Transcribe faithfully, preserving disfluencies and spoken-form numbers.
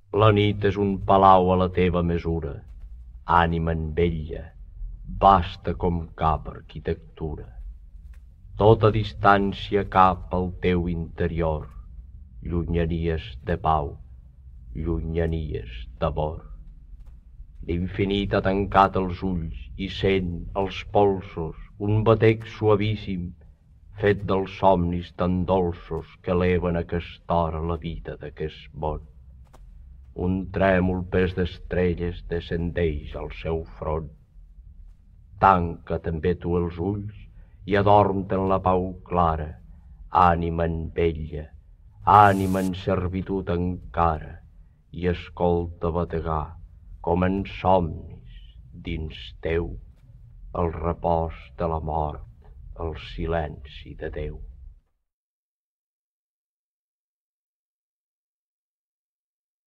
La nit és un palau a la teva mesura, ànima en vella, vasta com cap arquitectura. Tota distància cap al teu interior, llunyanies de pau, llunyanies d'amor. L'infinit ha tancat els ulls i sent als polsos un batec suavíssim, fet dels somnis tan dolços que eleven a aquesta hora la vida d'aquest món. Un trèmol pes d'estrelles descendeix al seu front. Tanca també tu els ulls i adorm-te en la pau clara, ànima en vella, ànima en servitud encara, i escolta bategar, com en somnis, dins teu, el repòs de la mort, el silenci de Déu.